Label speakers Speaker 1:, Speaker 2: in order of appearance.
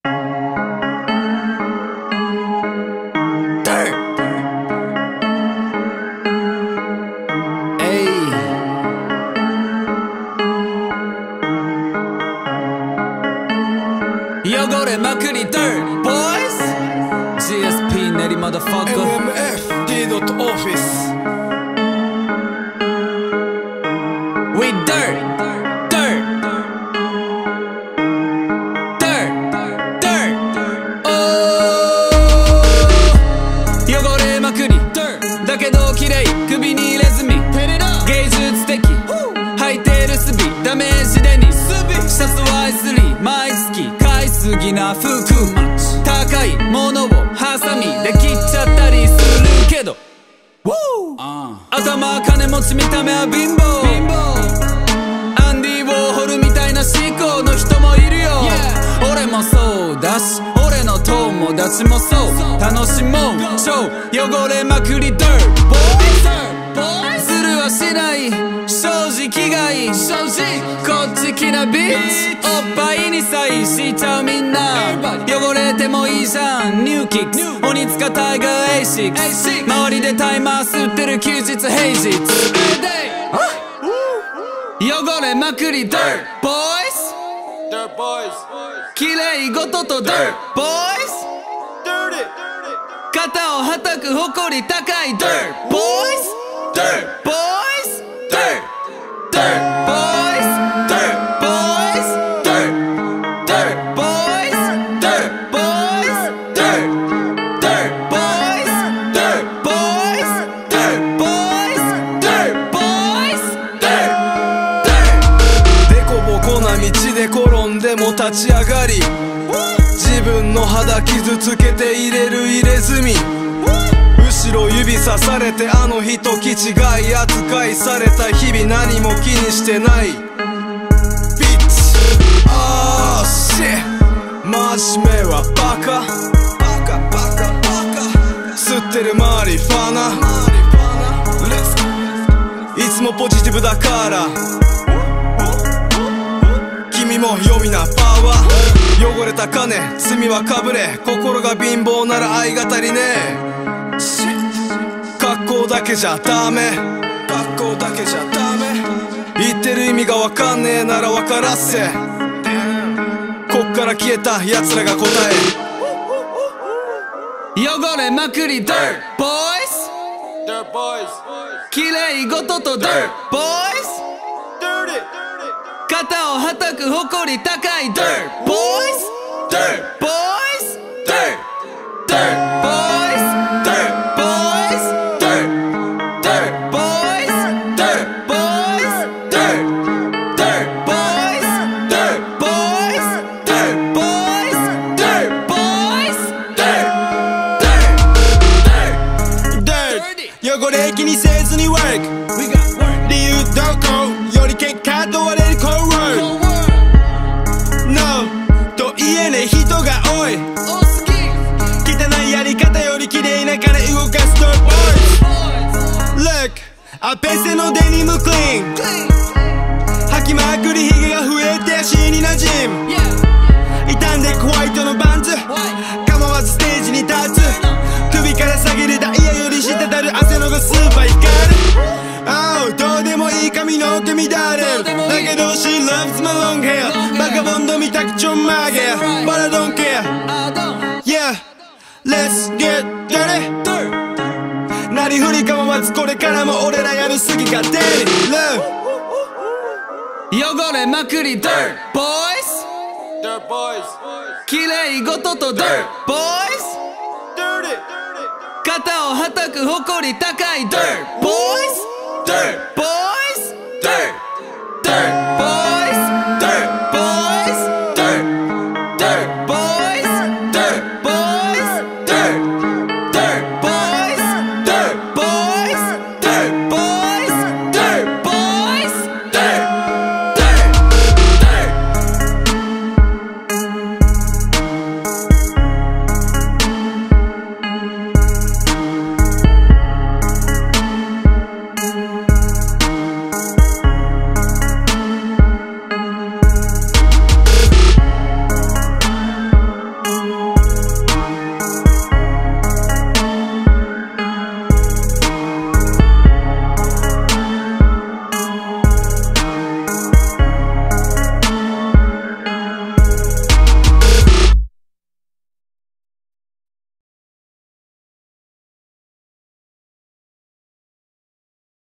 Speaker 1: 汚れまくり Dirt Boys GSP 練り Motherfucker
Speaker 2: MMF D.Office
Speaker 1: We Dirt Dirt Dirt Dirt Oh 汚れまくり Dirt だけど綺麗首に入れ墨芸術的履いてるスビダメージデニスシャツは Y3 毎月買いすぎな服マッチ高いものをハサミで切っちゃったりするけど頭金持ち見た目は貧乏アンディ・ウォーホルみたいな思考の人もいるよ、俺もそうだし俺の友達もそう楽しもう超汚れまくり Dirt Boys ズルはしない正直がいいこっちきなビッチおっぱいにサインしちゃうみんな汚れてもいいじゃんニューキックス鬼塚タイガー A6 周りでタイマー吸ってる休日平日汚れまくり Dirt Boys 綺麗事と Dirt Boys 肩をはたく誇り高い Dirt Boys Dirt Boys Dirt Dirt Boys Dirt Boys Dirt Dirt Boys Dirt Boys Dirt Dirt Boys Dirt Boys Dirt Boys Dirt Boys Dirt
Speaker 2: でこぼこな道で転んでも立ち上がり自分の肌傷つけて入れる入れ墨後ろ指さされてあの人気違い扱いされた日々何も気にしてないビッチあーシッ真面目はバカ吸ってるマリファナいつもポジティブだから君も読みなパワー汚れた金罪はかぶれ心が貧乏なら愛が足りねえ格好だけじゃダメ言ってる意味がわかんねえならわからっせこっから消えた奴らが答
Speaker 1: え汚れまくり Dirt Boys 綺麗事と Dirt Boys 肩をはたく誇り高い Dirt Boys Dirt Boys Dirt Dirt Boys Dirt Boys Dirt Dirt Boys Dirt Boys Dirt Dirt Boys Dirt Boys Dirt Boys Dirt Boys
Speaker 2: Dirt 汚れ気にせずに work 理由どこより結果問われる cold word No と言えねえ人が多い汚いやり方より綺麗な金動かす Dirt Boys Look アペセのデニムクリーン吐きまくりヒゲが増えて足に馴染む傷んでくホワイトのバンズ構わずステージに立つ首から下げるダイヤより滴る汗のがスーパー光るどうでもいい髪の毛乱れるだけど She loves my long hair バカボンドみたくちょんまげ But I don't care Yeah Let's get dirty なりふり構わずこれからも俺らやるすぎ勝手に Love
Speaker 1: 汚れまくり Dirt Boys 綺麗事と Dirt Boys 肩をはたく誇り高い Dirt Boys Dirt Boys Dirt Dirt Boys Dirt Boys Dirt Dirt Boys